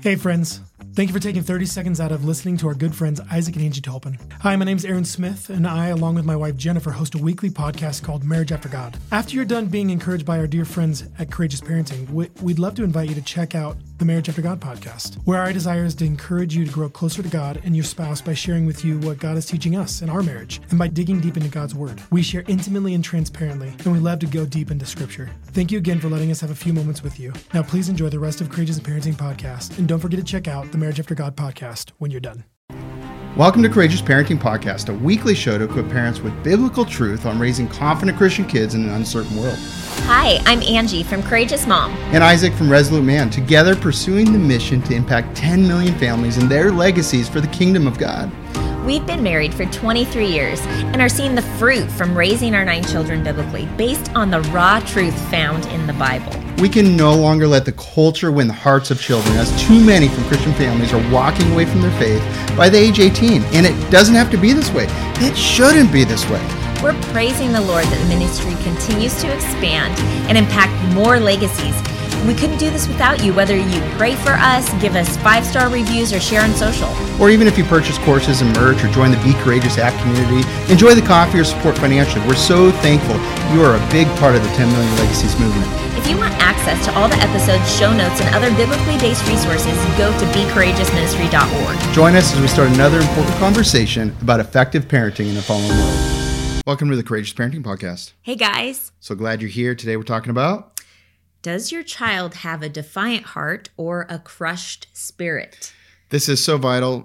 Hey friends, thank you for taking 30 seconds out of listening to our good friends Isaac and Angie Tolpin. Hi, my name's Aaron Smith, and I, along with my wife Jennifer, host a weekly podcast called Marriage After God. After you're done being encouraged by our dear friends at Courageous Parenting, we'd love to invite you to check out the Marriage After God podcast, where our desire is to encourage you to grow closer to God and your spouse by sharing with you what God is teaching us in our marriage, and by digging deep into God's Word. We share intimately and transparently, and we love to go deep into Scripture. Thank you again for letting us have a few moments with you. Now please enjoy the rest of Courageous Parenting podcast, and don't forget to check out the Marriage After God podcast when you're done. Welcome to Courageous Parenting Podcast, a weekly show to equip parents with biblical truth on raising confident Christian kids in an uncertain world. Hi, I'm Angie from Courageous Mom. And Isaac from Resolute Man, together pursuing the mission to impact 10 million families and their legacies for the kingdom of God. We've been married for 23 years and are seeing the fruit from raising our 9 children biblically, based on the raw truth found in the Bible. We can no longer let the culture win the hearts of children, as too many from Christian families are walking away from their faith by the age 18. And it doesn't have to be this way. It shouldn't be this way. We're praising the Lord that the ministry continues to expand and impact more legacies. We couldn't do this without you, whether you pray for us, give us 5-star reviews, or share on social. Or even if you purchase courses and merch or join the Be Courageous app community, enjoy the coffee or support financially. We're so thankful you are a big part of the 10 Million Legacies movement. If you want access to all the episodes, show notes, and other biblically based resources, go to becourageousministry.org. Join us as we start another important conversation about effective parenting in a fallen world. Welcome to the Courageous Parenting Podcast. Hey guys. So glad you're here. Today we're talking about... Does your child have a defiant heart or a crushed spirit? This is so vital.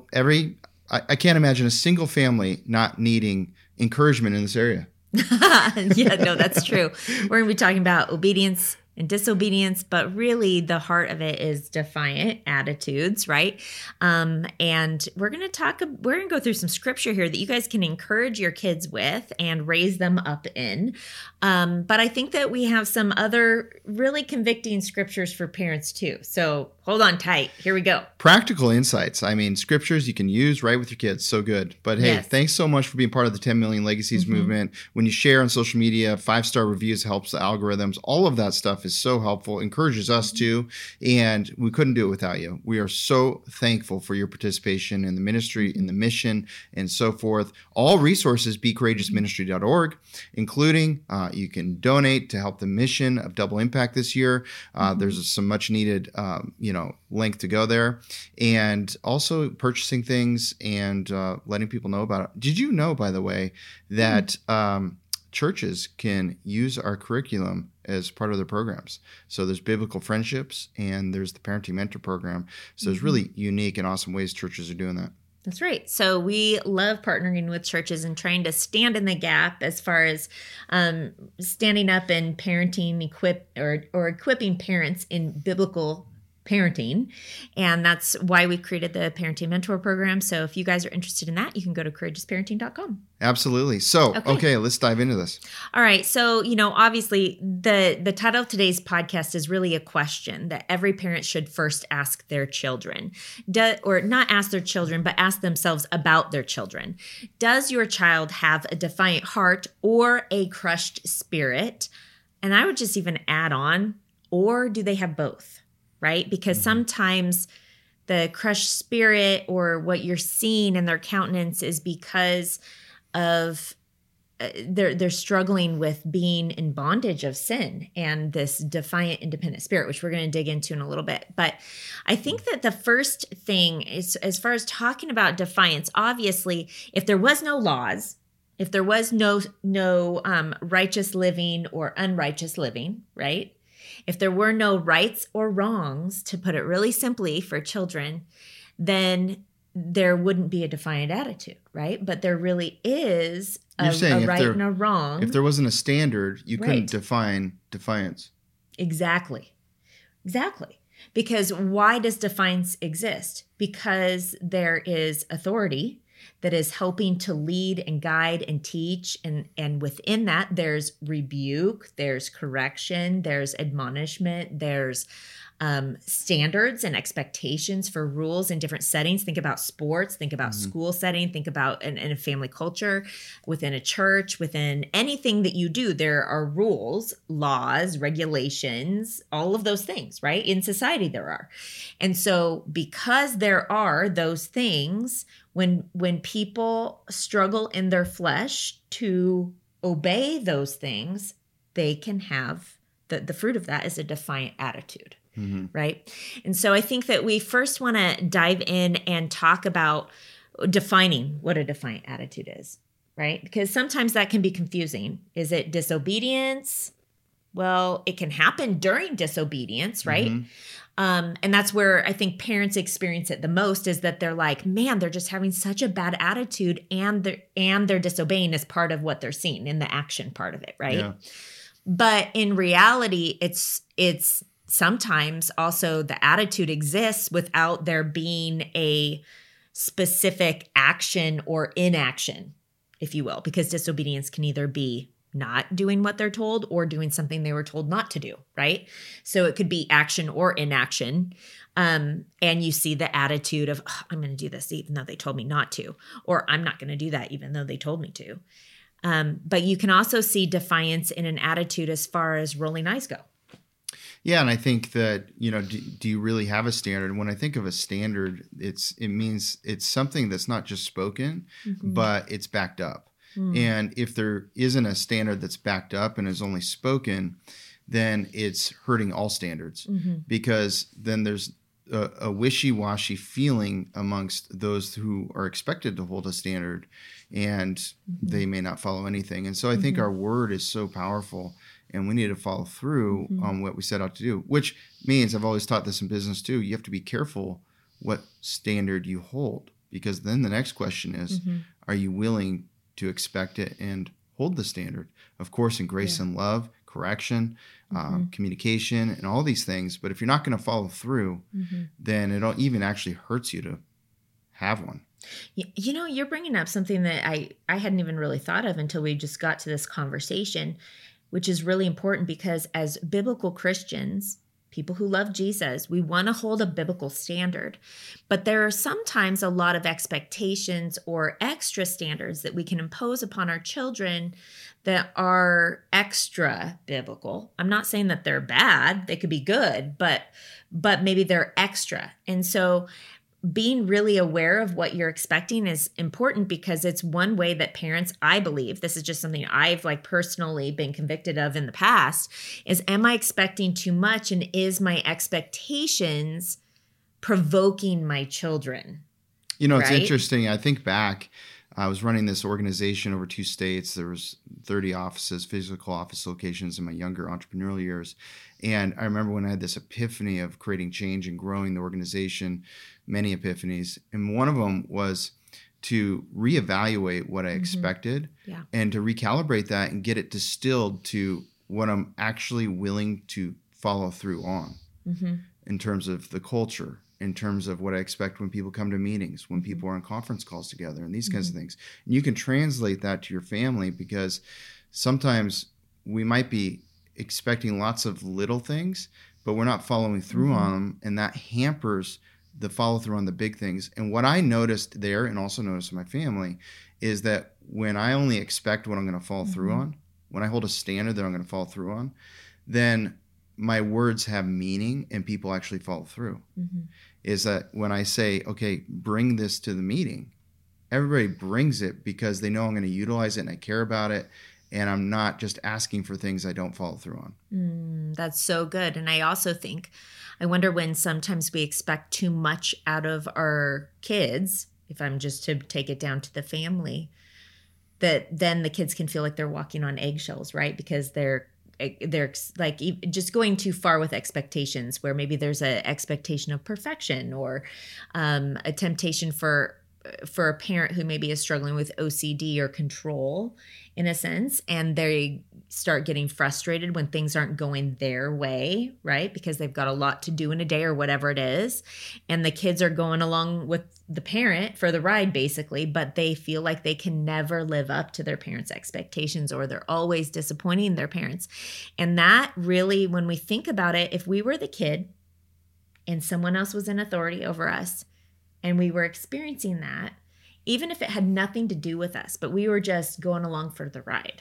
I can't imagine a single family not needing encouragement in this area. Yeah, no, that's true. We're going to be talking about obedience and disobedience, but really the heart of it is defiant attitudes, right? And we're going to go through some scripture here that you guys can encourage your kids with and raise them up in. But I think that we have some other really convicting scriptures for parents too. So hold on tight. Here we go. Practical insights. I mean, scriptures you can use right with your kids. So good. But hey, Yes. Thanks so much for being part of the 10 Million Legacies movement. When you share on social media, 5-star reviews helps the algorithms. All of that stuff is so helpful, encourages us too. And we couldn't do it without you. We are so thankful for your participation in the ministry, in the mission, and so forth. All resources, becourageousministry.org, including you can donate to help the mission of Double Impact this year. There's some much needed, link to go there, and also purchasing things and letting people know about it. Did you know, by the way, that churches can use our curriculum as part of their programs? So there's Biblical Friendships and there's the Parenting Mentor Program. So there's really unique and awesome ways churches are doing that. That's right. So we love partnering with churches and trying to stand in the gap as far as standing up and parenting, equipping parents in biblical parenting. And that's why we created the Parenting Mentor Program. So if you guys are interested in that, you can go to courageousparenting.com. Absolutely. So, okay, let's dive into this. All right. So, obviously the title of today's podcast is really a question that every parent should first ask their children. Or not ask their children, but ask themselves about their children. Does your child have a defiant heart or a crushed spirit? And I would just even add on, or do they have both? Right? Because sometimes the crushed spirit or what you're seeing in their countenance is because of they're struggling with being in bondage of sin and this defiant, independent spirit, which we're going to dig into in a little bit. But I think that the first thing is, as far as talking about defiance, obviously, if there was no laws, if there was no righteous living or unrighteous living, right? If there were no rights or wrongs, to put it really simply for children, then there wouldn't be a defiant attitude, right? But there really is a right and a wrong. If there wasn't a standard, you couldn't define defiance. Exactly. Because why does defiance exist? Because there is authority that is helping to lead and guide and teach. And within that, there's rebuke, there's correction, there's admonishment, there's standards and expectations for rules in different settings. Think about sports, think about school setting, think about in a family culture, within a church, within anything that you do, there are rules, laws, regulations, all of those things, right? In society there are. And so because there are those things, when people struggle in their flesh to obey those things, they can have the fruit of that is a defiant attitude. Right. And so I think that we first want to dive in and talk about defining what a defiant attitude is, right? Because sometimes that can be confusing. Is it disobedience? Well, it can happen during disobedience, right? And that's where I think parents experience it the most, is that they're like, man, they're just having such a bad attitude, and they're disobeying as part of what they're seeing in the action part of it, right? Yeah. But in reality, it's sometimes also the attitude exists without there being a specific action or inaction, if you will, because disobedience can either be not doing what they're told or doing something they were told not to do, right? So it could be action or inaction. And you see the attitude of, oh, I'm going to do this even though they told me not to, or I'm not going to do that even though they told me to. But you can also see defiance in an attitude as far as rolling eyes go. Yeah, and I think that, do you really have a standard? When I think of a standard, it means it's something that's not just spoken, but it's backed up. And if there isn't a standard that's backed up and is only spoken, then it's hurting all standards, because then there's a wishy-washy feeling amongst those who are expected to hold a standard, and they may not follow anything. And so I think our word is so powerful, and we need to follow through on what we set out to do, which means, I've always taught this in business too, you have to be careful what standard you hold, because then the next question is, are you willing to expect it and hold the standard? Of course, in grace and love, correction, communication, and all these things. But if you're not going to follow through, then it even actually hurts you to have one. You're bringing up something that I hadn't even really thought of until we just got to this conversation, which is really important, because as biblical Christians, people who love Jesus, we want to hold a biblical standard. But there are sometimes a lot of expectations or extra standards that we can impose upon our children that are extra biblical. I'm not saying that they're bad. They could be good, but maybe they're extra. And so being really aware of what you're expecting is important, because it's one way that parents, I believe, this is just something I've personally been convicted of in the past, is, am I expecting too much, and is my expectations provoking my children? It's interesting. I think back, I was running this organization over 2 states. There was 30 offices, physical office locations in my younger entrepreneurial years. And I remember when I had this epiphany of creating change and growing the organization, many epiphanies. And one of them was to reevaluate what I expected and to recalibrate that and get it distilled to what I'm actually willing to follow through on in terms of the culture, in terms of what I expect when people come to meetings, when people are on conference calls together, and these kinds of things. And you can translate that to your family, because sometimes we might be expecting lots of little things, but we're not following through on them, and that hampers the follow through on the big things. And what I noticed there, and also noticed in my family, is that when I only expect what I'm going to follow through on, when I hold a standard that I'm going to follow through on, then my words have meaning and people actually follow through. Is that when I say, okay, bring this to the meeting, everybody brings it because they know I'm going to utilize it and I care about it, and I'm not just asking for things I don't follow through on. That's so good. And I also think, I wonder when sometimes we expect too much out of our kids, if I'm just to take it down to the family, that then the kids can feel like they're walking on eggshells, right? Because they're like just going too far with expectations, where maybe there's an expectation of perfection, or a temptation for a parent who maybe is struggling with OCD or control in a sense, and they start getting frustrated when things aren't going their way, right? Because they've got a lot to do in a day or whatever it is. And the kids are going along with the parent for the ride basically, but they feel like they can never live up to their parents' expectations, or they're always disappointing their parents. And that really, when we think about it, if we were the kid and someone else was in authority over us, and we were experiencing that, even if it had nothing to do with us, but we were just going along for the ride,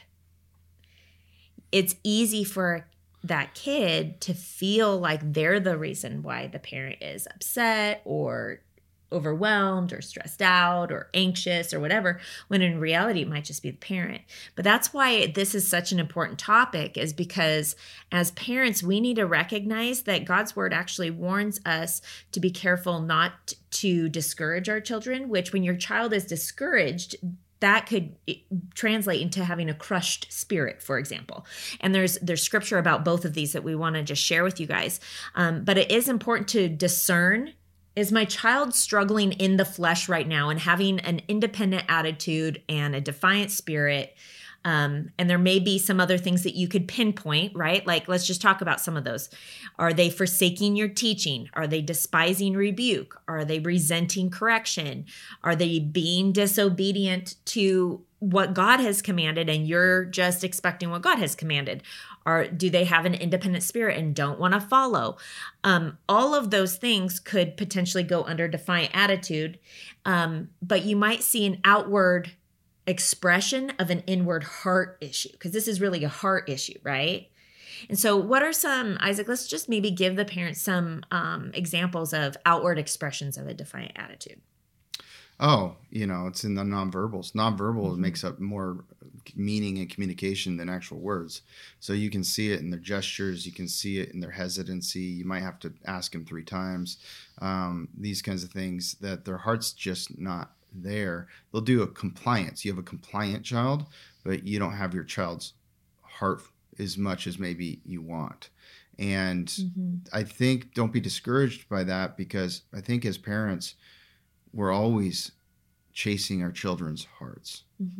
it's easy for that kid to feel like they're the reason why the parent is upset or overwhelmed or stressed out or anxious or whatever, when in reality it might just be the parent. But that's why this is such an important topic, is because as parents, we need to recognize that God's word actually warns us to be careful not to discourage our children, which when your child is discouraged, that could translate into having a crushed spirit, for example. And there's scripture about both of these that we want to just share with you guys. But it is important to discern, is my child struggling in the flesh right now and having an independent attitude and a defiant spirit? And there may be some other things that you could pinpoint, right? Like, let's just talk about some of those. Are they forsaking your teaching? Are they despising rebuke? Are they resenting correction? Are they being disobedient to what God has commanded and you're just expecting what God has commanded? Or do they have an independent spirit and don't want to follow? All of those things could potentially go under defiant attitude, but you might see an outward expression of an inward heart issue, because this is really a heart issue, right? And so what are some, Isaac, let's just maybe give the parents some examples of outward expressions of a defiant attitude. Oh, it's in the nonverbals. Nonverbal makes up more meaning and communication than actual words. So you can see it in their gestures. You can see it in their hesitancy. You might have to ask them 3 times. These kinds of things, that their heart's just not there. They'll do a compliance. You have a compliant child, but you don't have your child's heart as much as maybe you want. And I think don't be discouraged by that, because I think as parents, we're always chasing our children's hearts,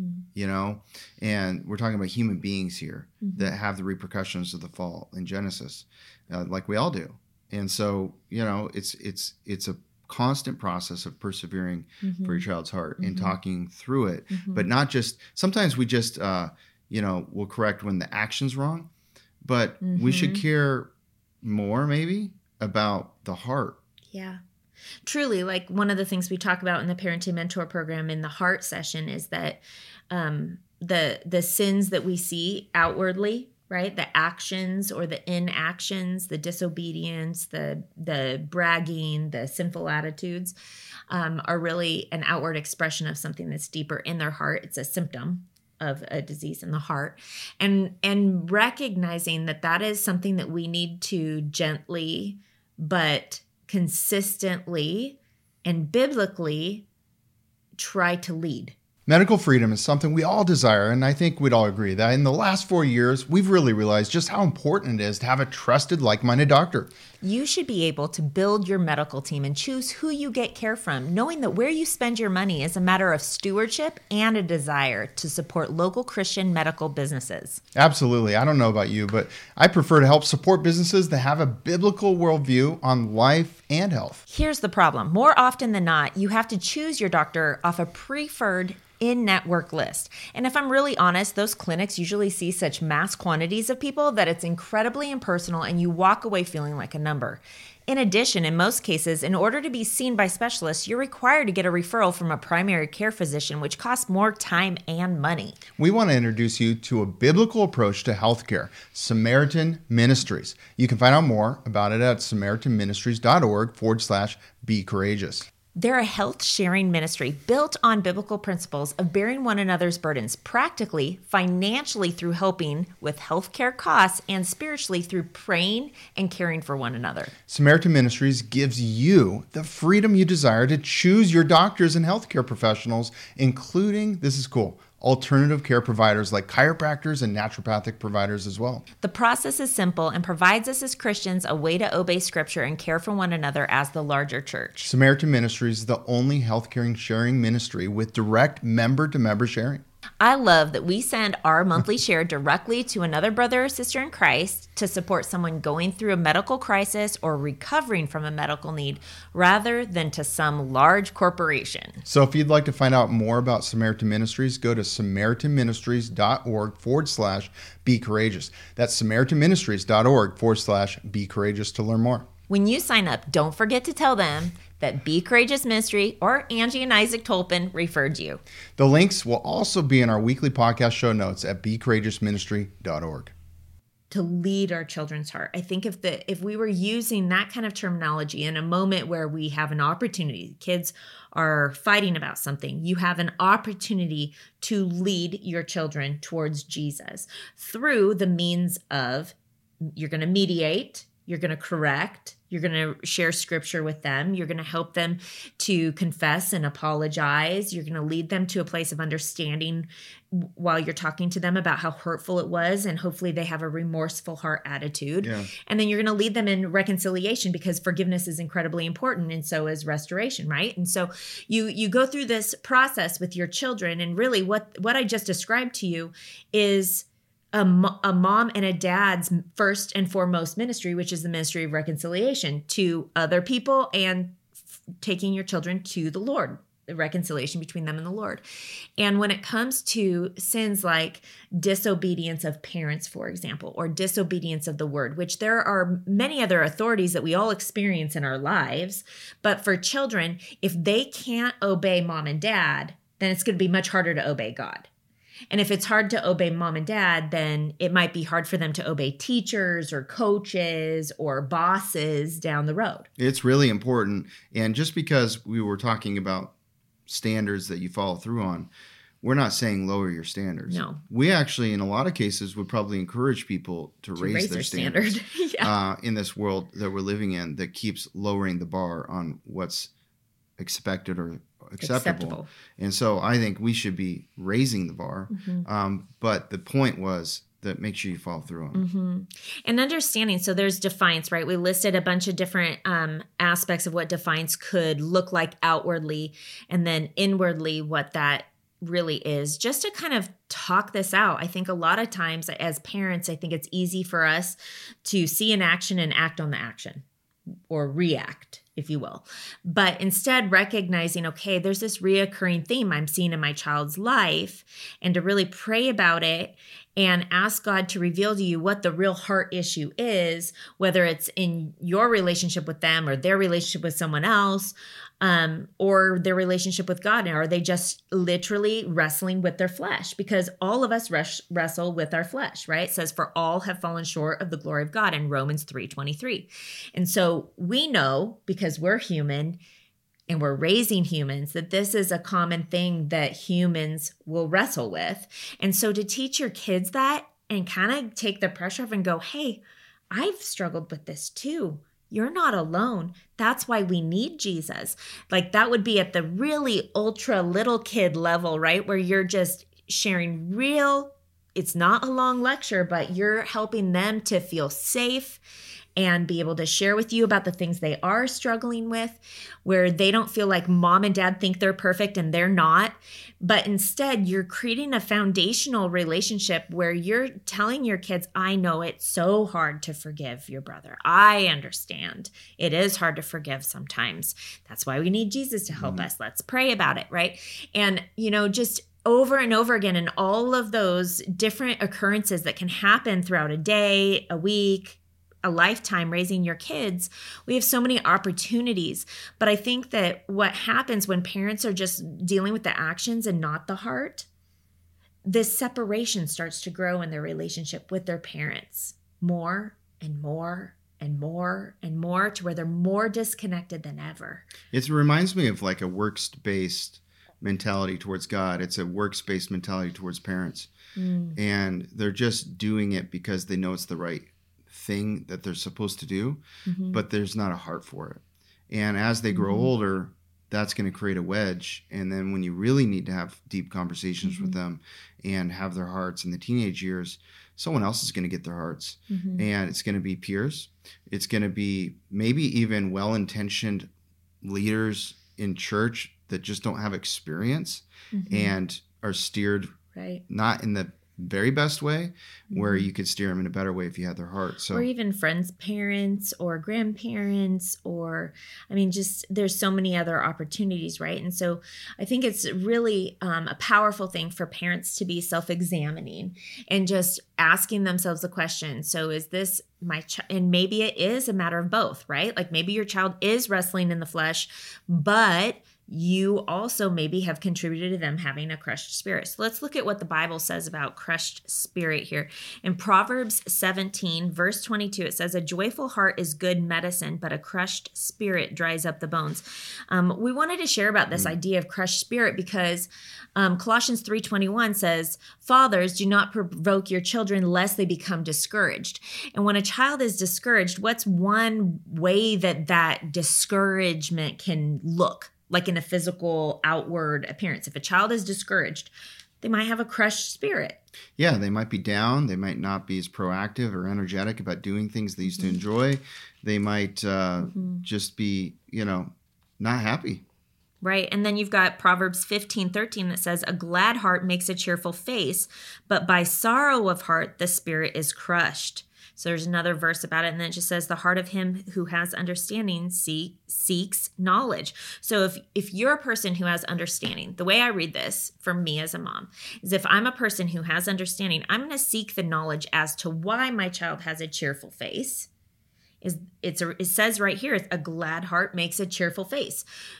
and we're talking about human beings here that have the repercussions of the fall in Genesis, like we all do. And so, it's a constant process of persevering for your child's heart and talking through it, but not just, sometimes we just, we'll correct when the action's wrong, but we should care more maybe about the heart. Yeah. Truly, like one of the things we talk about in the Parenting Mentor program in the heart session is that the sins that we see outwardly, right? The actions or the inactions, the disobedience, the bragging, the sinful attitudes are really an outward expression of something that's deeper in their heart. It's a symptom of a disease in the heart. And recognizing that is something that we need to gently but consistently and biblically try to lead. Medical freedom is something we all desire, and I think we'd all agree that in the last 4 years, we've really realized just how important it is to have a trusted, like-minded doctor. You should be able to build your medical team and choose who you get care from, knowing that where you spend your money is a matter of stewardship and a desire to support local Christian medical businesses. Absolutely. I don't know about you, but I prefer to help support businesses that have a biblical worldview on life and health. Here's the problem. More often than not, you have to choose your doctor off a preferred in-network list. And if I'm really honest, those clinics usually see such mass quantities of people that it's incredibly impersonal and you walk away feeling like a number. In addition, in most cases, in order to be seen by specialists, you're required to get a referral from a primary care physician, which costs more time and money. We want to introduce you to a biblical approach to healthcare, Samaritan Ministries. You can find out more about it at samaritanministries.org/becourageous. They're a health-sharing ministry built on biblical principles of bearing one another's burdens, practically, financially through helping with healthcare costs, and spiritually through praying and caring for one another. Samaritan Ministries gives you the freedom you desire to choose your doctors and healthcare professionals, including, this is cool, alternative care providers like chiropractors and naturopathic providers as well. The process is simple and provides us as Christians a way to obey Scripture and care for one another as the larger church. Samaritan Ministries is the only healthcare sharing ministry with direct member-to-member sharing. I love that we send our monthly share directly to another brother or sister in Christ to support someone going through a medical crisis or recovering from a medical need, rather than to some large corporation. So if you'd like to find out more about Samaritan Ministries, go to samaritanministries.org/becourageous. That's samaritanministries.org/becourageous to learn more. When you sign up, don't forget to tell them that Be Courageous Ministry or Angie and Isaac Tolpin referred you. The links will also be in our weekly podcast show notes at becourageousministry.org. To lead our children's heart. I think if we were using that kind of terminology in a moment where we have an opportunity, kids are fighting about something, you have an opportunity to lead your children towards Jesus through the means of, you're going to mediate, you're going to correct, you're going to share scripture with them, you're going to help them to confess and apologize, you're going to lead them to a place of understanding while you're talking to them about how hurtful it was, and hopefully they have a remorseful heart attitude. Yeah. And then you're going to lead them in reconciliation, because forgiveness is incredibly important, and so is restoration, right? And so you go through this process with your children, and really what I just described to you is a mom and a dad's first and foremost ministry, which is the ministry of reconciliation to other people and taking your children to the Lord, the reconciliation between them and the Lord. And when it comes to sins like disobedience of parents, for example, or disobedience of the word, which there are many other authorities that we all experience in our lives, but for children, if they can't obey mom and dad, then it's going to be much harder to obey God. And if it's hard to obey mom and dad, then it might be hard for them to obey teachers or coaches or bosses down the road. It's really important. And just because we were talking about standards that you follow through on, we're not saying lower your standards. No. We actually, in a lot of cases, would probably encourage people to raise their standards Yeah. In this world that we're living in that keeps lowering the bar on what's expected or acceptable. And so I think we should be raising the bar. Mm-hmm. But the point was that make sure you follow through on it. Mm-hmm. And understanding, so there's defiance, right? We listed a bunch of different aspects of what defiance could look like outwardly, and then inwardly what that really is. Just to kind of talk this out, I think a lot of times as parents, I think it's easy for us to see an action and act on the action, or react, if you will. But instead recognizing, okay, there's this reoccurring theme I'm seeing in my child's life, and to really pray about it and ask God to reveal to you what the real heart issue is, whether it's in your relationship with them or their relationship with someone else, or their relationship with God. Are they just literally wrestling with their flesh? Because all of us wrestle with our flesh, right? It says, for all have fallen short of the glory of God in Romans 3:23. And so we know, because we're human and we're raising humans, that this is a common thing that humans will wrestle with. And so to teach your kids that and kind of take the pressure off and go, hey, I've struggled with this too. You're not alone. That's why we need Jesus. Like, that would be at the really ultra little kid level, right? Where you're just sharing real, it's not a long lecture, but you're helping them to feel safe and be able to share with you about the things they are struggling with, where they don't feel like mom and dad think they're perfect and they're not. But instead, you're creating a foundational relationship where you're telling your kids, I know it's so hard to forgive your brother. I understand. It is hard to forgive sometimes. That's why we need Jesus to help us. Let's pray about it, right? And, just over and over again, in all of those different occurrences that can happen throughout a day, a week, a lifetime raising your kids, we have so many opportunities. But I think that what happens when parents are just dealing with the actions and not the heart, this separation starts to grow in their relationship with their parents more and more and more and more, to where they're more disconnected than ever. It reminds me of like a works-based mentality towards God. It's a works-based mentality towards parents. And they're just doing it because they know it's the right thing that they're supposed to do, but there's not a heart for it. And as they grow older, that's going to create a wedge. And then when you really need to have deep conversations with them and have their hearts in the teenage years, someone else is going to get their hearts. And it's going to be peers. It's going to be maybe even well-intentioned leaders in church that just don't have experience and are steered not in the very best way, where you could steer them in a better way if you had their heart. So, or even friends' parents or grandparents, or just there's so many other opportunities, right? And so I think it's really a powerful thing for parents to be self-examining and just asking themselves the question, so is this my child? And maybe it is a matter of both, right? Like maybe your child is wrestling in the flesh, but you also maybe have contributed to them having a crushed spirit. So let's look at what the Bible says about crushed spirit here. In Proverbs 17, verse 22, it says, "A joyful heart is good medicine, but a crushed spirit dries up the bones." We wanted to share about this idea of crushed spirit because Colossians 3:21 says, "Fathers, do not provoke your children lest they become discouraged." And when a child is discouraged, what's one way that discouragement can look? Like in a physical outward appearance. If a child is discouraged, they might have a crushed spirit. Yeah, they might be down. They might not be as proactive or energetic about doing things they used to enjoy. They might just be, not happy. Right. And then you've got Proverbs 15:13 that says, "A glad heart makes a cheerful face, but by sorrow of heart, the spirit is crushed." So there's another verse about it. And then it just says, "The heart of him who has understanding seeks knowledge." So if you're a person who has understanding, the way I read this for me as a mom is if I'm a person who has understanding, I'm going to seek the knowledge as to why my child has a cheerful face. It says right here, "A glad heart makes a cheerful face.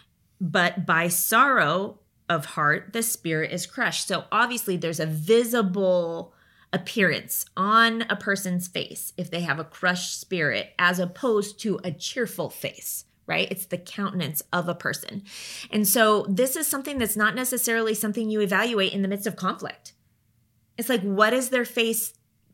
But by sorrow of heart, the spirit is crushed." So obviously there's a visible appearance on a person's face if they have a crushed spirit as opposed to a cheerful face, right? It's the countenance of a person. And so this is something that's not necessarily something you evaluate in the midst of conflict. It's like, what is their face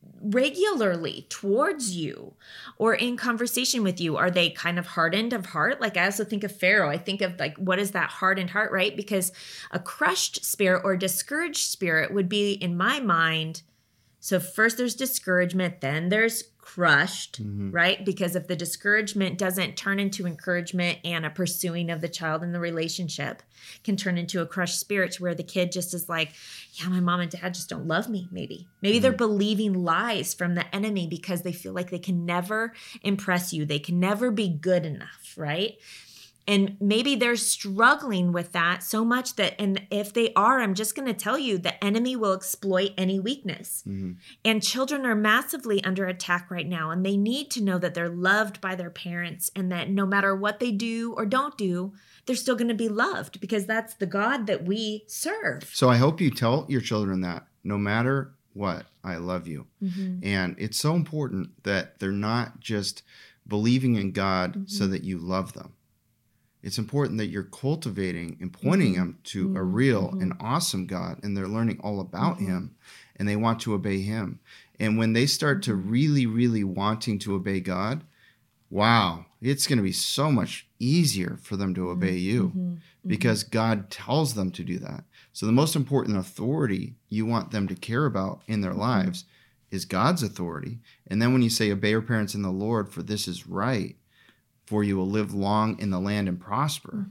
regularly towards you or in conversation with you? Are they kind of hardened of heart? Like I also think of Pharaoh. I think of like, what is that hardened heart, right? Because a crushed spirit or discouraged spirit would be, in my mind, so first there's discouragement, then there's crushed, right? Because if the discouragement doesn't turn into encouragement and a pursuing of the child in the relationship can turn into a crushed spirit where the kid just is like, yeah, my mom and dad just don't love me, maybe. Maybe they're believing lies from the enemy because they feel like they can never impress you. They can never be good enough, right? And maybe they're struggling with that so much that, and if they are, I'm just going to tell you, the enemy will exploit any weakness. And children are massively under attack right now, and they need to know that they're loved by their parents and that no matter what they do or don't do, they're still going to be loved because that's the God that we serve. So I hope you tell your children that no matter what, I love you. And it's so important that they're not just believing in God so that you love them. It's important that you're cultivating and pointing them to a real and awesome God, and they're learning all about him, and they want to obey him. And when they start to really, really wanting to obey God, wow, it's going to be so much easier for them to obey you because God tells them to do that. So the most important authority you want them to care about in their lives is God's authority. And then when you say obey your parents in the Lord, for this is right, for you will live long in the land and prosper,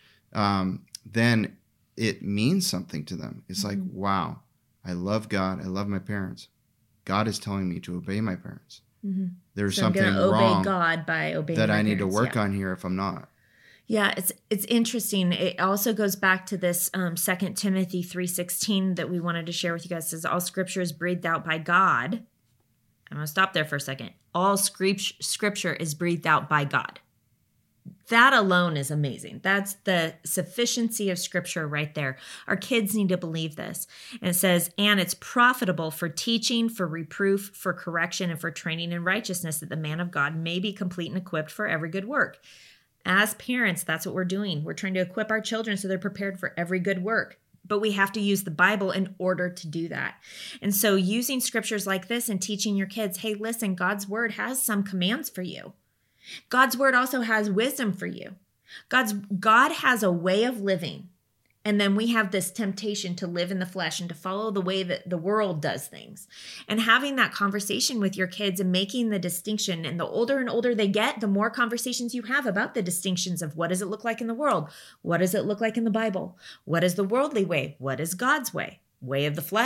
then it means something to them. It's like, wow, I love God. I love my parents. God is telling me to obey my parents. There's something wrong obey God by obeying that my I need parents, to work on here if I'm not. Yeah, it's interesting. It also goes back to this 2 Timothy 3:16 that we wanted to share with you guys. It says, all scripture is breathed out by God. I'm going to stop there for a second. All scripture is breathed out by God. That alone is amazing. That's the sufficiency of scripture right there. Our kids need to believe this. And it says, and it's profitable for teaching, for reproof, for correction, and for training in righteousness, that the man of God may be complete and equipped for every good work. As parents, that's what we're doing. We're trying to equip our children so they're prepared for every good work. But we have to use the Bible in order to do that. And so using scriptures like this and teaching your kids, hey, listen, God's word has some commands for you. God's word also has wisdom for you. God has a way of living. And then we have this temptation to live in the flesh and to follow the way that the world does things. And having that conversation with your kids and making the distinction. And the older and older they get, the more conversations you have about the distinctions of what does it look like in the world? What does it look like in the Bible? What is the worldly way? What is God's way? Way of the flesh?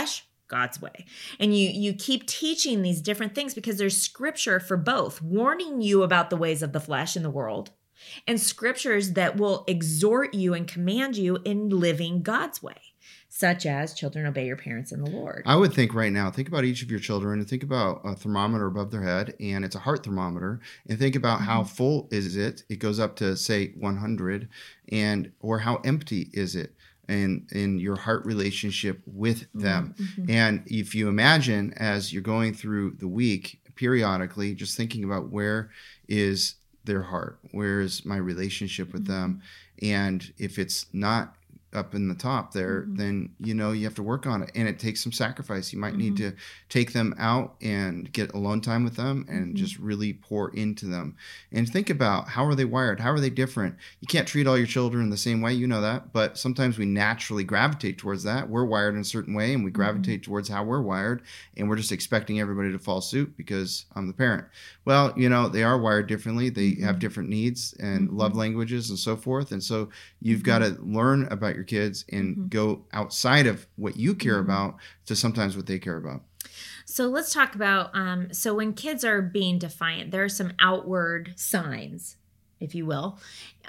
God's way. And you keep teaching these different things because there's scripture for both, warning you about the ways of the flesh in the world, and scriptures that will exhort you and command you in living God's way, such as children obey your parents in the Lord. I would think right now, think about each of your children and think about a thermometer above their head, and it's a heart thermometer, and think about how full is it. It goes up to say 100, or how empty is it in your heart relationship with them. And if you imagine as you're going through the week periodically, just thinking about where is their heart, where is my relationship with them, and if it's not up in the top there, then you have to work on it, and it takes some sacrifice. You might need to take them out and get alone time with them and just really pour into them and think about how are they wired, how are they different. You can't treat all your children the same way, that, but sometimes we naturally gravitate towards that. We're wired in a certain way, and we gravitate towards how we're wired, and we're just expecting everybody to follow suit because I'm the parent. Well, they are wired differently. They have different needs and love languages and so forth, and so you've got to learn about your kids and go outside of what you care about to sometimes what they care about. So let's talk about, so when kids are being defiant, there are some outward signs, if you will.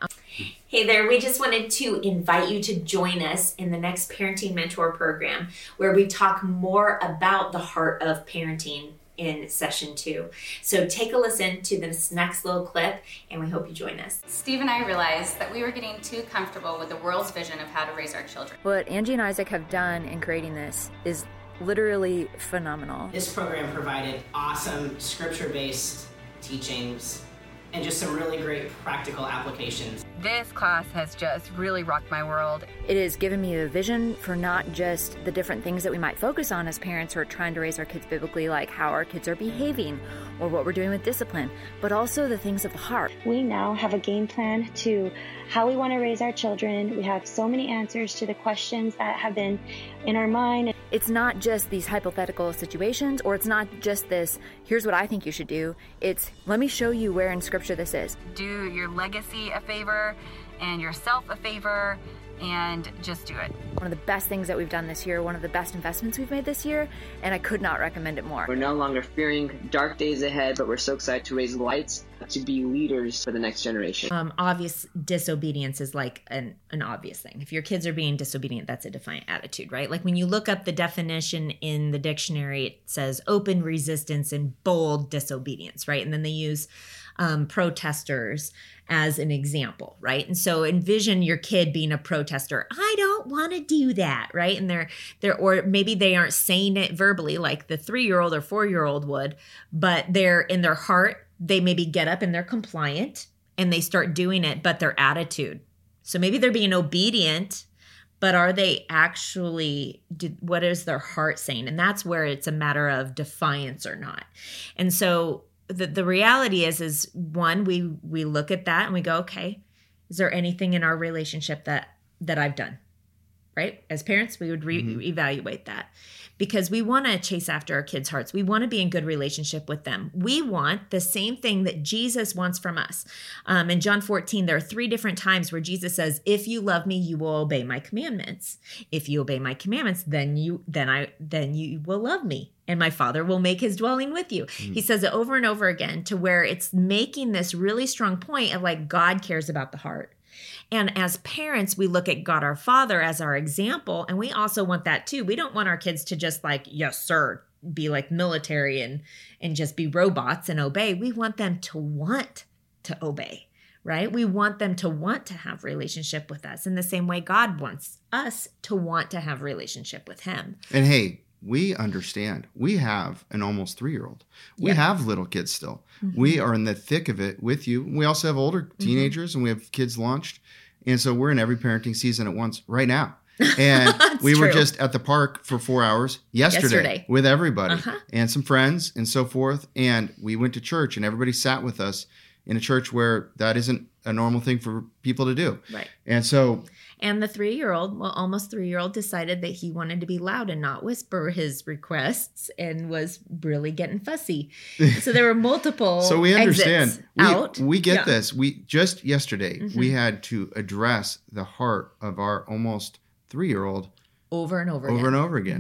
Hey there, we just wanted to invite you to join us in the next Parenting Mentor program, where we talk more about the heart of parenting in session 2. So take a listen to this next little clip, and we hope you join us. Steve and I realized that we were getting too comfortable with the world's vision of how to raise our children. What Angie and Isaac have done in creating this is literally phenomenal. This program provided awesome scripture-based teachings and just some really great practical applications. This class has just really rocked my world. It has given me a vision for not just the different things that we might focus on as parents who are trying to raise our kids biblically, like how our kids are behaving or what we're doing with discipline, but also the things of the heart. We now have a game plan to how we want to raise our children. We have so many answers to the questions that have been in our mind. It's not just these hypothetical situations, or it's not just this, here's what I think you should do. It's, let me show you where in Scripture this is. Do your legacy a favor and yourself a favor, and just do it. One of the best things that we've done this year, one of the best investments we've made this year, and I could not recommend it more. We're no longer fearing dark days ahead, but we're so excited to raise lights, to be leaders for the next generation. Obvious disobedience is like an obvious thing. If your kids are being disobedient, that's a defiant attitude, right? Like when you look up the definition in the dictionary, it says open resistance and bold disobedience, right? And then they use protesters as an example, right? And so envision your kid being a protester. I don't want to do that, right? And they're or maybe they aren't saying it verbally like the 3-year-old or 4-year-old would, but they're in their heart, they maybe get up and they're compliant and they start doing it, but their attitude. So maybe they're being obedient, but are they actually, what is their heart saying? And that's where it's a matter of defiance or not. And so the reality is one, we look at that and we go, okay, is there anything in our relationship that I've done, right? As parents, we would evaluate that, because we want to chase after our kids' hearts. We want to be in good relationship with them. We want the same thing that Jesus wants from us. In John 14, there are 3 different times where Jesus says, if you love me, you will obey my commandments. If you obey my commandments, then you will love me, and my Father will make his dwelling with you. He says it over and over again, to where it's making this really strong point of like God cares about the heart. And as parents, we look at God our Father as our example, and we also want that too. We don't want our kids to just like, yes, sir, be like military and just be robots and obey. We want them to want to obey, right? We want them to want to have relationship with us in the same way God wants us to want to have relationship with him. And hey, we understand. We have an almost 3-year-old. We have little kids still. We are in the thick of it with you. We also have older teenagers and we have kids launched. And so we're in every parenting season at once right now. And we were just at the park for 4 hours yesterday with everybody and some friends and so forth. And we went to church and everybody sat with us in a church where that isn't a normal thing for people to do. Right. And so... And the 3-year-old, almost 3-year-old, decided that he wanted to be loud and not whisper his requests and was really getting fussy. So there were multiple So we understand. We get Yeah. this. We just yesterday, we had to address the heart of our almost 3-year-old over and over again.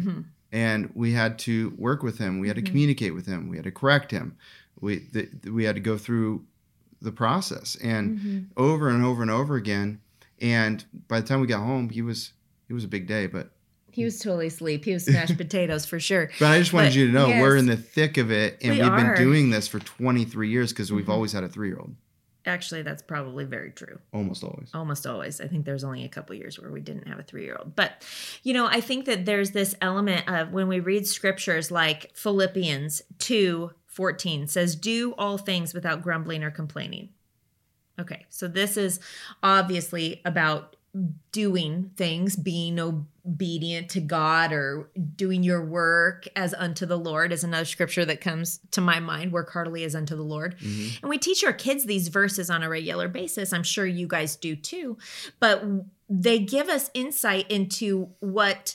And we had to work with him. We had to communicate with him. We had to correct him. We had to go through the process and over and over and over again. And by the time we got home, it was a big day, but he was totally asleep. He was smashed potatoes for sure. But I just wanted you to know yes, we're in the thick of it, and we've been are. doing this for 23 years because we've always had a 3-year-old. Actually, that's probably very true. Almost always. Almost always. I think there's only a couple years where we didn't have a 3-year-old. But, you know, I think that there's this element of when we read scriptures like Philippians 2:14 says, do all things without grumbling or complaining. Okay, so this is obviously about doing things, being obedient to God, or doing your work as unto the Lord is another scripture that comes to my mind. Work heartily as unto the Lord. And we teach our kids these verses on a regular basis. I'm sure you guys do too. But they give us insight into what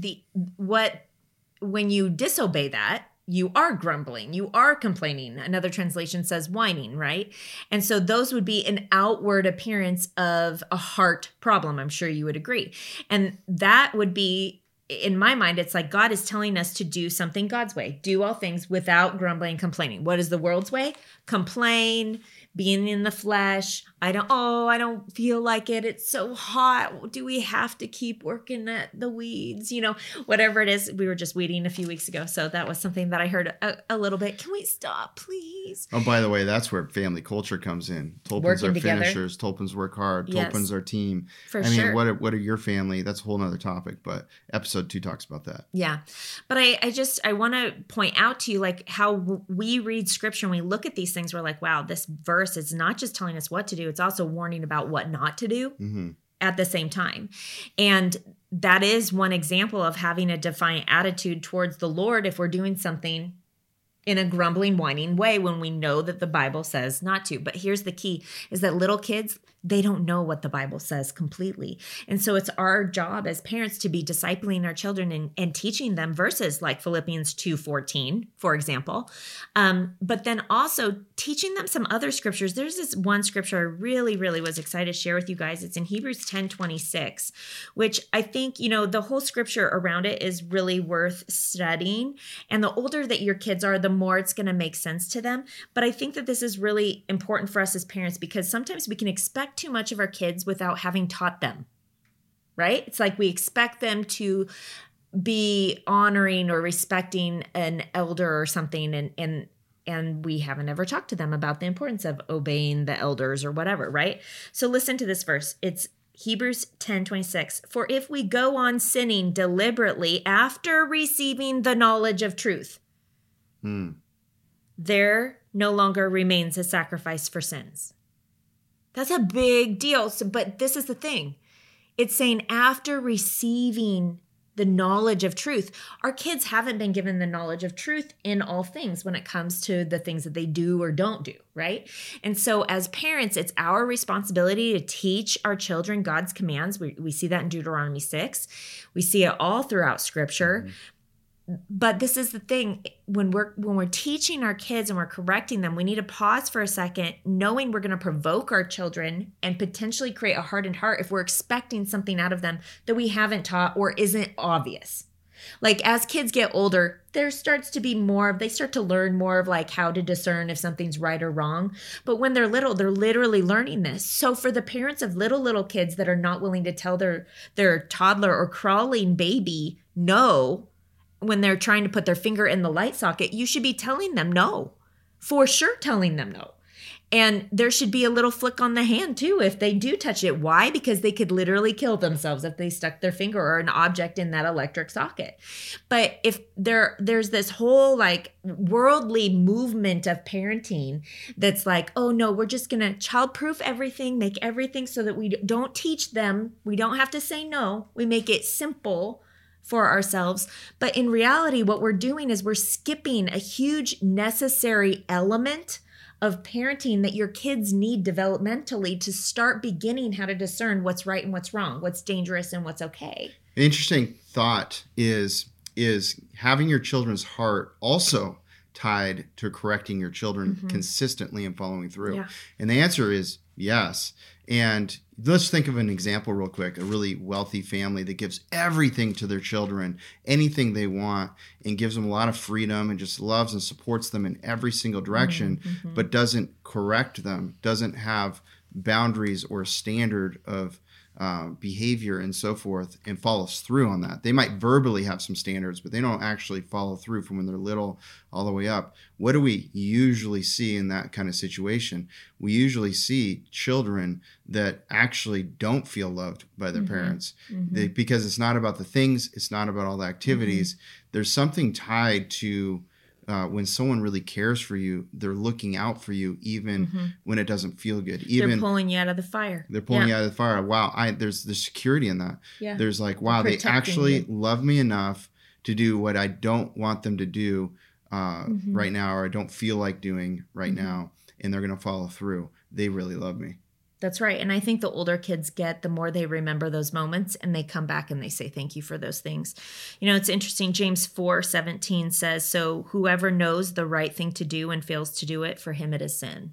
when you disobey that, you are grumbling, you are complaining. Another translation says whining, right? And so those would be an outward appearance of a heart problem. I'm sure you would agree. And that would be, in my mind, it's like God is telling us to do something God's way. Do all things without grumbling and complaining. What is the world's way? Complain, being in the flesh. I don't feel like it. It's so hot. Do we have to keep working at the weeds? You know, whatever it is. We were just weeding a few weeks ago. So that was something that I heard a little bit. Can we stop, please? Oh, by the way, that's where family culture comes in. Tulpans Working are together. finishers. Tulpans work hard. Yes. Tulpans are team. For I mean, sure. what are your family? That's a whole nother topic, but episode 2 talks about that. Yeah. But I want to point out to you, like, how we read scripture and we look at these things. We're like, wow, this verse is not just telling us what to do. It's also warning about what not to do at the same time. And that is one example of having a defiant attitude towards the Lord if we're doing something in a grumbling, whining way when we know that the Bible says not to. But here's the key, is that little kids, they don't know what the Bible says completely. And so it's our job as parents to be discipling our children and teaching them verses like Philippians 2:14, for example. But then also teaching them some other scriptures. There's this one scripture I really, really was excited to share with you guys. It's in Hebrews 10:26, which I think, you know, the whole scripture around it is really worth studying. And the older that your kids are, the more it's going to make sense to them. But I think that this is really important for us as parents because sometimes we can expect too much of our kids without having taught them, right? It's like we expect them to be honoring or respecting an elder or something, and we haven't ever talked to them about the importance of obeying the elders or whatever, right? So listen to this verse. It's Hebrews 10:26. For if we go on sinning deliberately after receiving the knowledge of truth, there no longer remains a sacrifice for sins. That's a big deal. But this is the thing. It's saying after receiving the knowledge of truth, our kids haven't been given the knowledge of truth in all things when it comes to the things that they do or don't do, right? And so as parents, it's our responsibility to teach our children God's commands. We see that in Deuteronomy 6. We see it all throughout scripture. But this is the thing, when we're teaching our kids and we're correcting them, we need to pause for a second, knowing we're going to provoke our children and potentially create a hardened heart if we're expecting something out of them that we haven't taught or isn't obvious. Like as kids get older, there starts to be they start to learn more of like how to discern if something's right or wrong. But when they're little, they're literally learning this. So for the parents of little kids that are not willing to tell their toddler or crawling baby no, when they're trying to put their finger in the light socket, you should be telling them no, for sure telling them no. And there should be a little flick on the hand too if they do touch it. Why? Because they could literally kill themselves if they stuck their finger or an object in that electric socket. But if there's this whole like worldly movement of parenting that's like, oh no, we're just going to childproof everything, make everything so that we don't teach them. We don't have to say no. We make it simple for ourselves. But in reality, what we're doing is we're skipping a huge necessary element of parenting that your kids need developmentally to start beginning how to discern what's right and what's wrong, what's dangerous and what's okay. An interesting thought is having your children's heart also tied to correcting your children consistently and following through. Yeah. And the answer is Yes. And let's think of an example real quick, a really wealthy family that gives everything to their children, anything they want, and gives them a lot of freedom and just loves and supports them in every single direction, but doesn't correct them, doesn't have boundaries or standard of behavior and so forth, and follows through on that. They might verbally have some standards, but they don't actually follow through from when they're little all the way up. What do we usually see in that kind of situation? We usually see children that actually don't feel loved by their parents because it's not about the things, it's not about all the activities. There's something tied to when someone really cares for you, they're looking out for you even when it doesn't feel good. Even they're pulling you out of the fire. They're pulling you out of the fire. Wow, there's the security in that. Yeah. There's like, wow, they actually love me enough to do what I don't want them to do right now, or I don't feel like doing right now, and they're going to follow through. They really love me. That's right. And I think the older kids get, the more they remember those moments, and they come back and they say, thank you for those things. You know, it's interesting. James 4:17 says, so whoever knows the right thing to do and fails to do it, for him it is sin.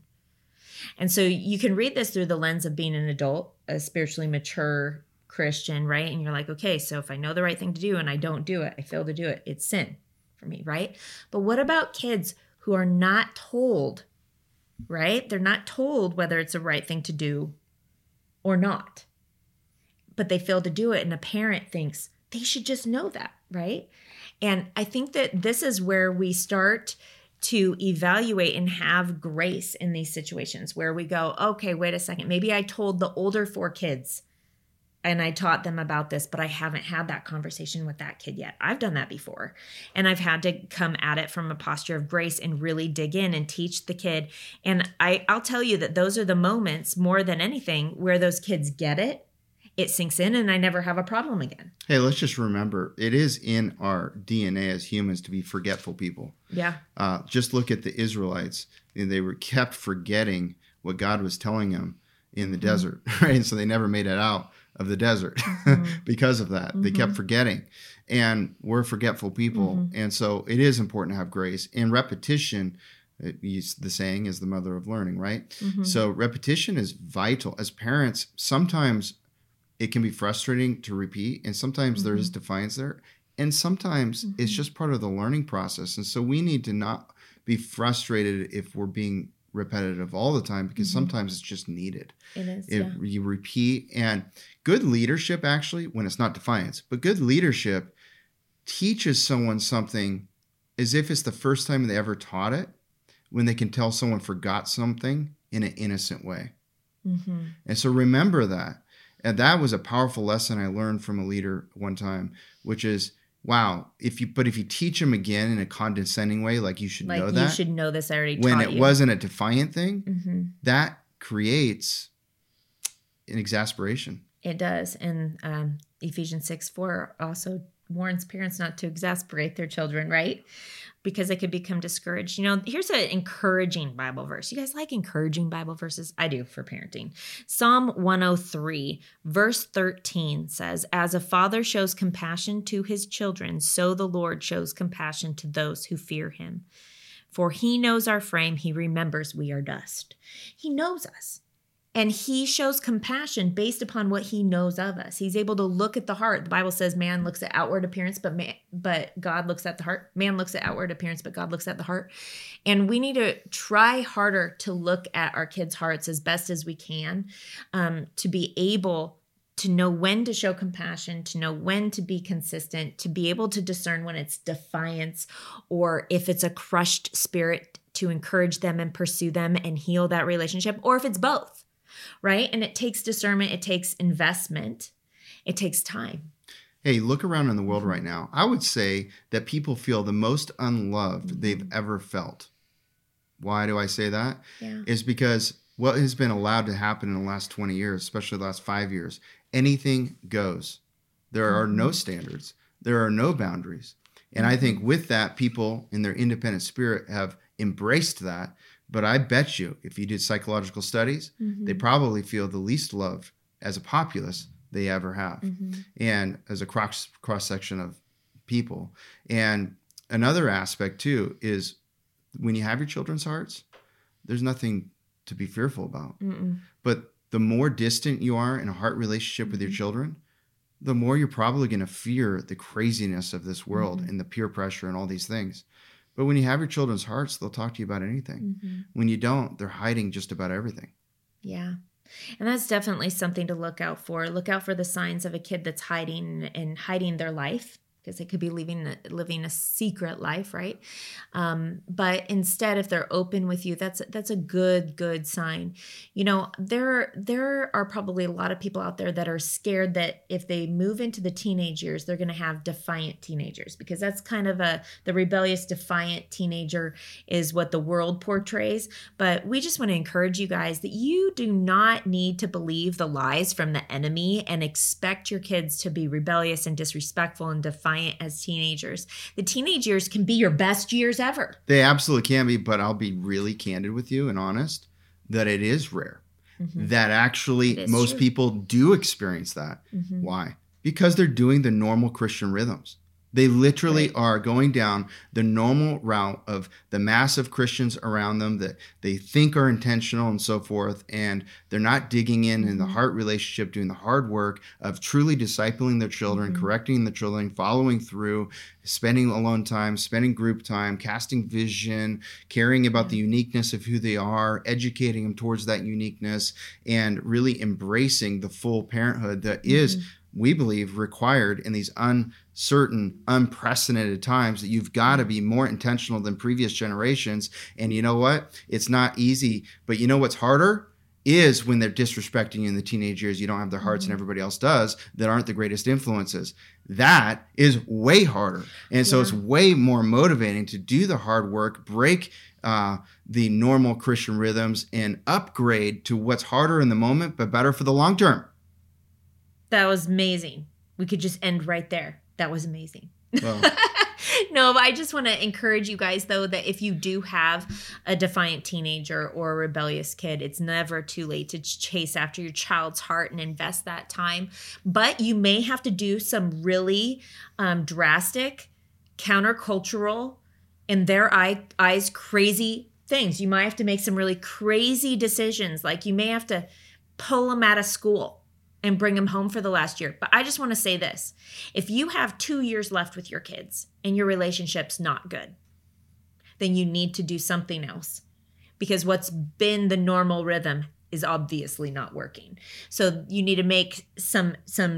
And so you can read this through the lens of being an adult, a spiritually mature Christian, right? And you're like, okay, so if I know the right thing to do and I don't do it, I fail to do it, it's sin for me, right? But what about kids who are not told, right? They're not told whether it's the right thing to do or not, but they fail to do it. And a parent thinks they should just know that, right? And I think that this is where we start to evaluate and have grace in these situations where we go, okay, wait a second. Maybe I told the older 4 kids and I taught them about this, but I haven't had that conversation with that kid yet. I've done that before. And I've had to come at it from a posture of grace and really dig in and teach the kid. And I'll tell you that those are the moments more than anything where those kids get it, it sinks in, and I never have a problem again. Hey, let's just remember, it is in our DNA as humans to be forgetful people. Yeah. Just look at the Israelites. They were kept forgetting what God was telling them in the desert, right? And so they never made it out of the desert because of that. They kept forgetting, and we're forgetful people. And so it is important to have grace and repetition. The saying is the mother of learning, right? So repetition is vital. As parents, sometimes it can be frustrating to repeat, and sometimes there is defiance there, and sometimes it's just part of the learning process. And so we need to not be frustrated if we're being repetitive all the time, because sometimes it's just needed. It is. You repeat, and good leadership, actually, when it's not defiance, but good leadership teaches someone something as if it's the first time they ever taught it, when they can tell someone forgot something in an innocent way. And so remember that. And that was a powerful lesson I learned from a leader one time, which is, wow, if you teach them again in a condescending way, like you should know that. You should know this, I already when taught it you. wasn't a defiant thing, that creates an exasperation. It does. And Ephesians 6:4 also warns parents not to exasperate their children, right? Because they could become discouraged. You know, here's an encouraging Bible verse. You guys like encouraging Bible verses? I do, for parenting. Psalm 103, verse 13 says, as a father shows compassion to his children, so the Lord shows compassion to those who fear him. For he knows our frame, he remembers we are dust. He knows us. And he shows compassion based upon what he knows of us. He's able to look at the heart. The Bible says man looks at outward appearance, but God looks at the heart. Man looks at outward appearance, but God looks at the heart. And we need to try harder to look at our kids' hearts as best as we can, to be able to know when to show compassion, to know when to be consistent, to be able to discern when it's defiance or if it's a crushed spirit, to encourage them and pursue them and heal that relationship, or if it's both. Right? And it takes discernment. It takes investment. It takes time. Hey, look around in the world right now. I would say that people feel the most unloved they've ever felt. Why do I say that? Is because what has been allowed to happen in the last 20 years, especially the last 5 years, anything goes. There are no standards. There are no boundaries. And I think with that, people in their independent spirit have embraced that. But I bet you, if you did psychological studies, they probably feel the least loved as a populace they ever have, and as a cross-section of people. And another aspect, too, is when you have your children's hearts, there's nothing to be fearful about. But the more distant you are in a heart relationship with your children, the more you're probably going to fear the craziness of this world and the peer pressure and all these things. But when you have your children's hearts, they'll talk to you about anything. When you don't, they're hiding just about everything. Yeah. And that's definitely something to look out for. Look out for the signs of a kid that's hiding their life, because they could be living a secret life, right? But instead, if they're open with you, that's a good sign. You know, there are probably a lot of people out there that are scared that if they move into the teenage years, they're going to have defiant teenagers, because that's kind of the rebellious, defiant teenager is what the world portrays. But we just want to encourage you guys that you do not need to believe the lies from the enemy and expect your kids to be rebellious and disrespectful and defiant as teenagers. The teenage years can be your best years ever. They absolutely can be, but I'll be really candid with you and honest that it is rare. That actually most people do experience that. Why? Because they're doing the normal Christian rhythms. They literally are going down the normal route of the mass of Christians around them that they think are intentional and so forth. And they're not digging in the heart relationship, doing the hard work of truly discipling their children, correcting the children, following through, spending alone time, spending group time, casting vision, caring about the uniqueness of who they are, educating them towards that uniqueness, and really embracing the full parenthood that is, we believe, required in these uncertain, unprecedented times, that you've got to be more intentional than previous generations. And you know what? It's not easy, but you know what's harder is when they're disrespecting you in the teenage years. You don't have their hearts and everybody else does that aren't the greatest influences. That is way harder. And so it's way more motivating to do the hard work, break the normal Christian rhythms, and upgrade to what's harder in the moment, but better for the long term. That was amazing. We could just end right there. That was amazing. Well, no, but I just want to encourage you guys, though, that if you do have a defiant teenager or a rebellious kid, it's never too late to chase after your child's heart and invest that time. But you may have to do some really drastic, countercultural, in their eyes, crazy things. You might have to make some really crazy decisions. Like you may have to pull them out of school and bring them home for the last year. But I just want to say this. If you have 2 years left with your kids and your relationship's not good, then you need to do something else, because what's been the normal rhythm is obviously not working. So you need to make some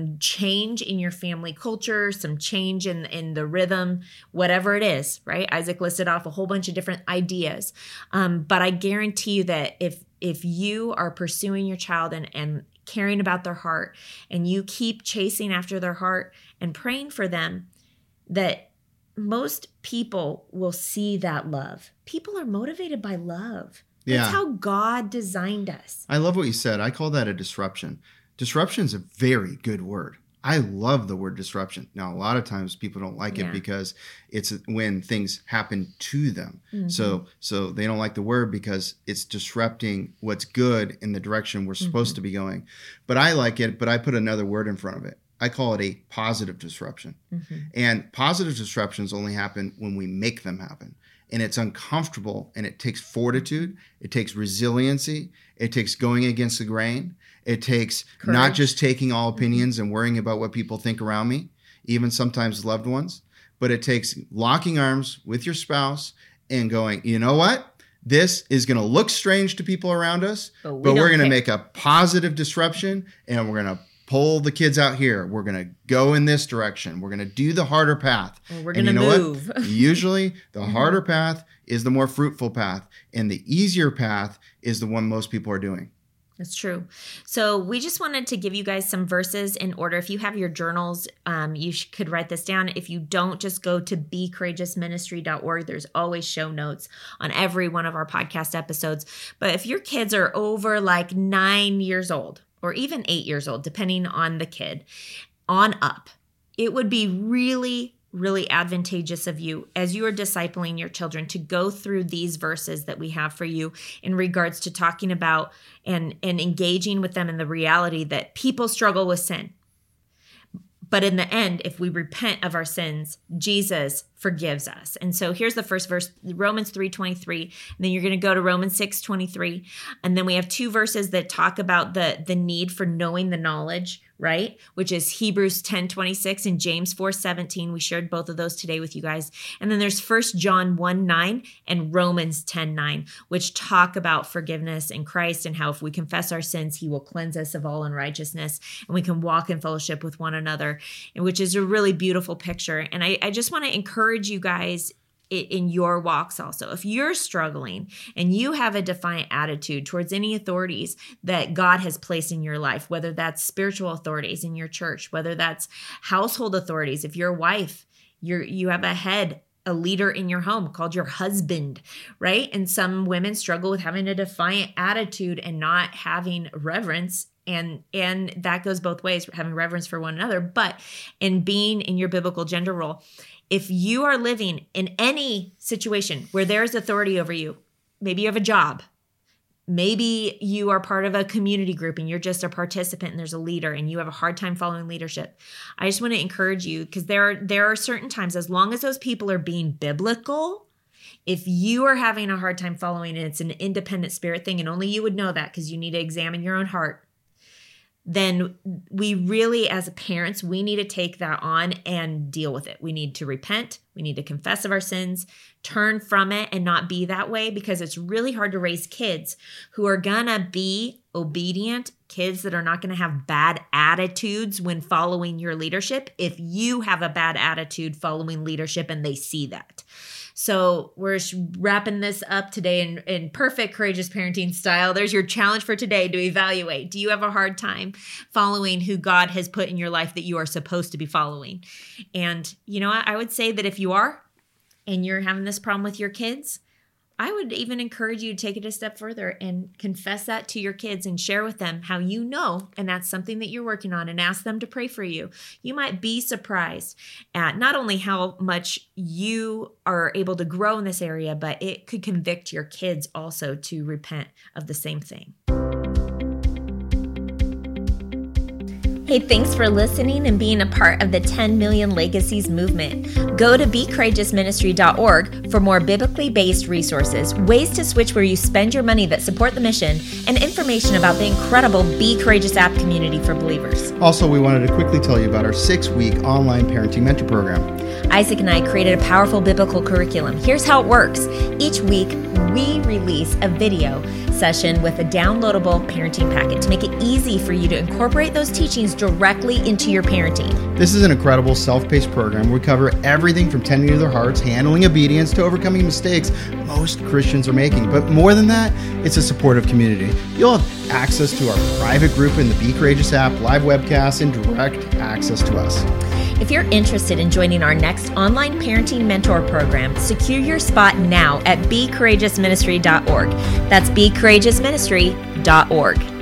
change in your family culture, some change in the rhythm, whatever it is, right? Isaac listed off a whole bunch of different ideas. But I guarantee you that if you are pursuing your child and caring about their heart, and you keep chasing after their heart and praying for them, that most people will see that love. People are motivated by love. That's how God designed us. I love what you said. I call that a disruption. Disruption is a very good word. I love the word disruption. Now, a lot of times people don't like it because it's when things happen to them. So they don't like the word because it's disrupting what's good in the direction we're supposed to be going. But I like it, but I put another word in front of it. I call it a positive disruption. And positive disruptions only happen when we make them happen. And it's uncomfortable, and it takes fortitude. It takes resiliency. It takes going against the grain. It takes courage. Not just taking all opinions and worrying about what people think around me, even sometimes loved ones, but it takes locking arms with your spouse and going, you know what? This is going to look strange to people around us, but we're going to make a positive disruption, and we're going to pull the kids out here. We're going to go in this direction. We're going to do the harder path. We're going to move. Usually the harder path is the more fruitful path, and the easier path is the one most people are doing. That's true. So we just wanted to give you guys some verses in order. If you have your journals, you could write this down. If you don't, just go to becourageousministry.org. There's always show notes on every one of our podcast episodes. But if your kids are over like 9 years old or even 8 years old, depending on the kid, on up, it would be really advantageous of you as you are discipling your children to go through these verses that we have for you in regards to talking about and engaging with them in the reality that people struggle with sin. But in the end, if we repent of our sins, Jesus forgives us. And so here's the first verse, Romans 3:23. And then you're going to go to Romans 6:23. And then we have two verses that talk about the need for knowing the knowledge, right? Which is Hebrews 10:26 and James 4:17. We shared both of those today with you guys. And then there's 1 John 1:9 and Romans 10:9, which talk about forgiveness in Christ and how if we confess our sins, he will cleanse us of all unrighteousness and we can walk in fellowship with one another, which is a really beautiful picture. And I just want to encourage you guys in your walks also. If you're struggling and you have a defiant attitude towards any authorities that God has placed in your life, whether that's spiritual authorities in your church, whether that's household authorities, if you're a wife, you have a head, a leader in your home called your husband, right? And some women struggle with having a defiant attitude and not having reverence. And that goes both ways, having reverence for one another, but in being in your biblical gender role. If you are living in any situation where there's authority over you, maybe you have a job, maybe you are part of a community group and you're just a participant and there's a leader and you have a hard time following leadership. I just want to encourage you because there are certain times, as long as those people are being biblical, if you are having a hard time following and it's an independent spirit thing and only you would know that because you need to examine your own heart, then we really, as parents, we need to take that on and deal with it. We need to repent. We need to confess of our sins, turn from it, and not be that way because it's really hard to raise kids who are gonna be obedient, kids that are not gonna have bad attitudes when following your leadership if you have a bad attitude following leadership and they see that. So we're wrapping this up today in perfect courageous parenting style. There's your challenge for today to evaluate. Do you have a hard time following who God has put in your life that you are supposed to be following? And you know what? I would say that if you are and you're having this problem with your kids, I would even encourage you to take it a step further and confess that to your kids and share with them how you know, and that's something that you're working on, and ask them to pray for you. You might be surprised at not only how much you are able to grow in this area, but it could convict your kids also to repent of the same thing. Hey, thanks for listening and being a part of the 10 Million Legacies movement. Go to becourageousministry.org for more biblically based resources, ways to switch where you spend your money that support the mission, and information about the incredible Be Courageous app community for believers. Also, we wanted to quickly tell you about our 6-week online parenting mentor program. Isaac and I created a powerful biblical curriculum. Here's how it works. Each week, we release a video session with a downloadable parenting packet to make it easy for you to incorporate those teachings directly into your parenting. This is an incredible self-paced program. We cover everything from tending to their hearts, handling obedience, to overcoming mistakes most Christians are making. But more than that, it's a supportive community. You'll have access to our private group in the Be Courageous app, live webcasts, and direct access to us. If you're interested in joining our next online parenting mentor program, secure your spot now at becourageousministry.org. That's becourageousministry.org.